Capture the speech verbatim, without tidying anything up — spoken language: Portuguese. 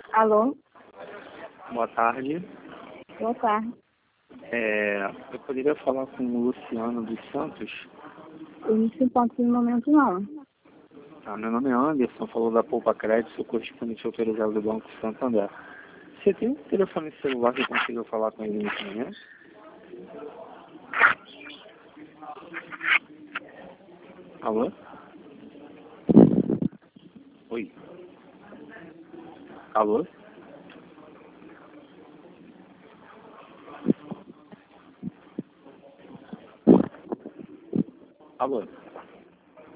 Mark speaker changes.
Speaker 1: Alô?
Speaker 2: Boa tarde.
Speaker 1: Boa tarde.
Speaker 2: É, eu poderia falar com o Luciano dos Santos?
Speaker 1: Eu não se encontro no momento, não.
Speaker 2: Tá, meu nome é Anderson, falou da Poupa Crédito, sou correspondente autorizado do Banco Santander. Você tem um telefone celular que eu consiga falar com ele nesse momento? Alô? Oi. Alô? Alô?